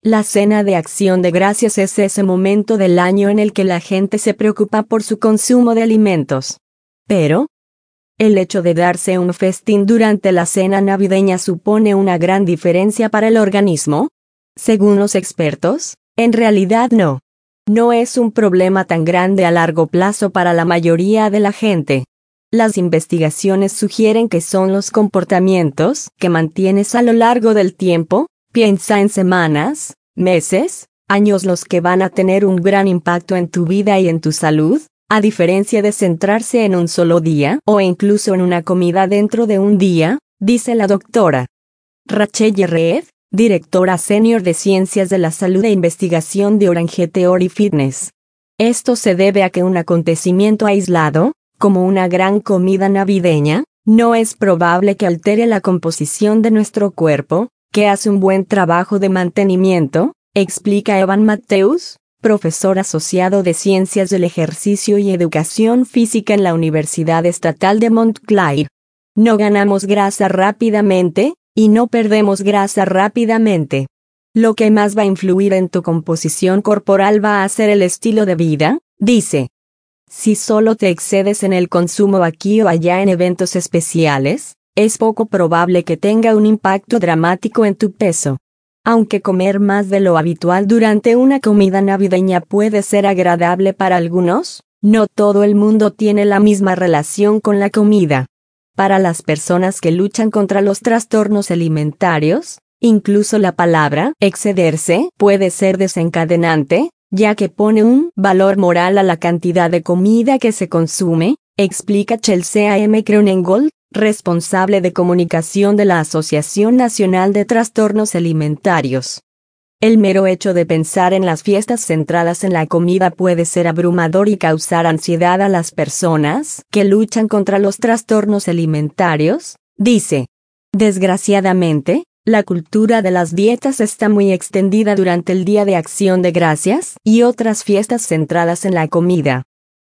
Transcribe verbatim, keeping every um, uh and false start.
La cena de Acción de Gracias es ese momento del año en el que la gente se preocupa por su consumo de alimentos. Pero, el hecho de darse un festín durante la cena navideña supone una gran diferencia para el organismo. Según los expertos, en realidad no. No es un problema tan grande a largo plazo para la mayoría de la gente. Las investigaciones sugieren que son los comportamientos que mantienes a lo largo del tiempo, piensa en semanas, meses, años los que van a tener un gran impacto en tu vida y en tu salud, a diferencia de centrarse en un solo día o incluso en una comida dentro de un día, dice la doctora Rachel Red, directora senior de Ciencias de la Salud e Investigación de Orange Theory Fitness. Esto se debe a que un acontecimiento aislado, como una gran comida navideña, no es probable que altere la composición de nuestro cuerpo, que hace un buen trabajo de mantenimiento, explica Evan Matthews, profesor asociado de Ciencias del Ejercicio y Educación Física en la Universidad Estatal de Montclair. No ganamos grasa rápidamente, y no perdemos grasa rápidamente. Lo que más va a influir en tu composición corporal va a ser el estilo de vida, dice. Si solo te excedes en el consumo aquí o allá en eventos especiales, es poco probable que tenga un impacto dramático en tu peso. Aunque comer más de lo habitual durante una comida navideña puede ser agradable para algunos, no todo el mundo tiene la misma relación con la comida. Para las personas que luchan contra los trastornos alimentarios, incluso la palabra excederse puede ser desencadenante, ya que pone un valor moral a la cantidad de comida que se consume, explica Chelsea M. Cronengold, responsable de comunicación de la Asociación Nacional de Trastornos Alimentarios. El mero hecho de pensar en las fiestas centradas en la comida puede ser abrumador y causar ansiedad a las personas que luchan contra los trastornos alimentarios, dice. Desgraciadamente, la cultura de las dietas está muy extendida durante el Día de Acción de Gracias y otras fiestas centradas en la comida.